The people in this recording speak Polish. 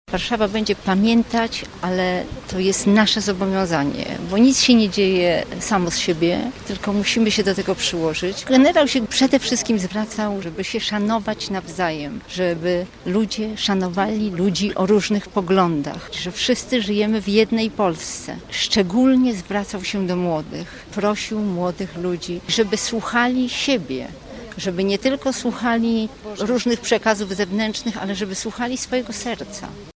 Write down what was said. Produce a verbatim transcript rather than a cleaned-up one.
Warszawa będzie pamiętać, ale to jest nasze zobowiązanie, bo nic się nie dzieje samo z siebie, tylko musimy się do tego przyłożyć. Generał się przede wszystkim zwracał, żeby się szanować nawzajem, żeby ludzie szanowali ludzi o różnych poglądach, że wszyscy żyjemy w jednej Polsce. Szczególnie zwracał się do młodych, prosił młodych ludzi, żeby słuchali siebie, żeby nie tylko słuchali różnych przekazów zewnętrznych, ale żeby słuchali swojego serca.